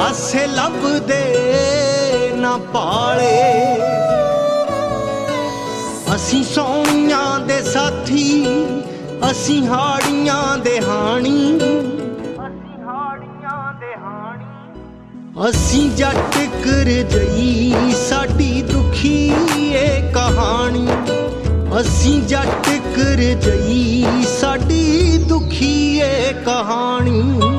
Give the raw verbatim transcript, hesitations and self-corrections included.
ਪਾਸੇ ਲੱਭਦੇ ਨਾ ਪਾਲੇ। ਅਸੀਂ ਸੋਹਣੀਆਂ ਦੇ ਸਾਥੀ, ਅਸੀਂ ਹਾੜੀਆਂ ਦੇ ਹਾਣੀ, ਅਸੀਂ ਹਾੜੀਆਂ ਦੇ ਹਾਣੀ। ਅਸੀਂ ਜੱਟ ਕਰਜਈ ਸਾਡੀ ਦੁਖੀ ਏ ਕਹਾਣੀ, ਅਸੀਂ ਜੱਟ ਕਰਜਈ ਸਾਡੀ ਦੁਖੀ ਏ ਕਹਾਣੀ।